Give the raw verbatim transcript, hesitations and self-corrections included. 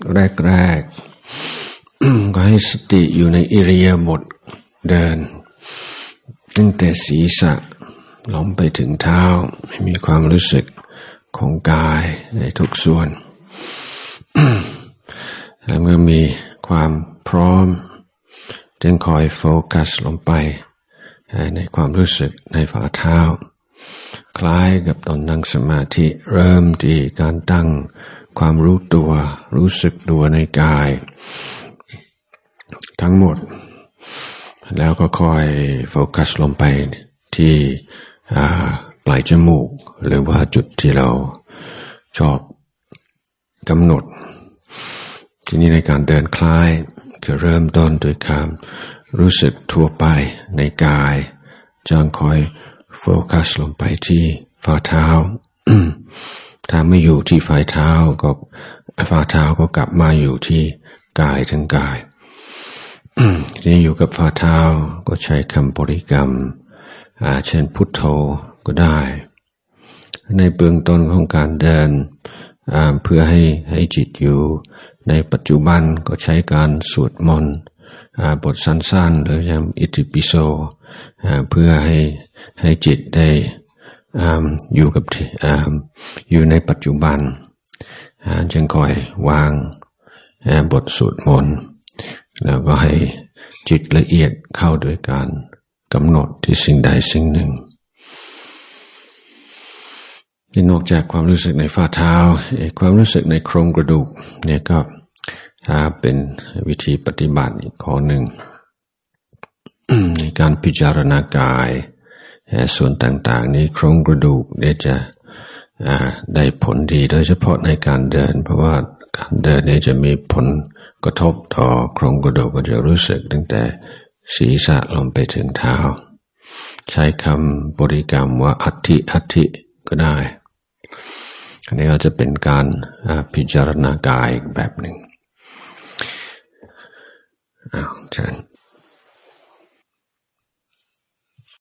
แรกๆก็ให้สติอยู่ในอิริยาบถเดินตั้งแต่ศีรษะลงไปถึงเท้าให้มีความรู้สึกของกายในทุกส่วน แล้วเมื่อมีความพร้อมจึงคอยโฟกัสลงไปในความรู้สึกในฝ่าเท้าคล้ายกับตอนนั่งสมาธิเริ่มที่การตั้งความรู้ตัวรู้สึกตัวในกายทั้งหมดแล้วก็คอยโฟกัสลงไปที่ปลายจมูกหรือว่าจุดที่เราชอบกำหนดทีนี้ในการเดินคล้ายคือเริ่มต้นด้วยความรู้สึกทั่วไปในกายจนคอยโฟกัสลงไปที่ฝ่าเท้า ถ้าไม่อยู่ที่ฝ่าเท้าก็ฝ่าเท้าก็กลับมาอยู่ที่กายทั้งกาย ทีนี้อยู่กับฝ่าเท้าก็ใช้คำบริกรรมเช่นพุทโธก็ได้ในเบื้องต้นของการเดินเพื่อให้ให้จิตอยู่ในปัจจุบันก็ใช้การสวดมนต์บทสั้นๆหรืออย่างอิติปิโสเพื่อให้ให้จิตได้อยู่กับอยู่ในปัจจุบันจึงคอยวางบทสวดมนต์แล้วก็ให้จิตละเอียดเข้าโดยการกำหนดที่สิ่งใดสิ่งหนึ่งที่นอกจากความรู้สึกในฝ่าเท้าความรู้สึกในโครงกระดูกเนี่ยก็เป็นวิธีปฏิบัติอีกข้อหนึ่ง ในการพิจารณากายส่วนต่างๆนี้โครงกระดูกเนี่ยจะได้ผลดีโดยเฉพาะในการเดินเพราะว่าการเดินนี้จะมีผลกระทบต่อโครงกระดูกก็จะรู้สึกตั้งแต่ศีรษะลงไปถึงเท้าใช้คำบริกรรมว่าอัตถิอัตถิก็ได้อันนี้ก็จะเป็นการพิจารณากายแบบหนึ่งอ้าวเชิญ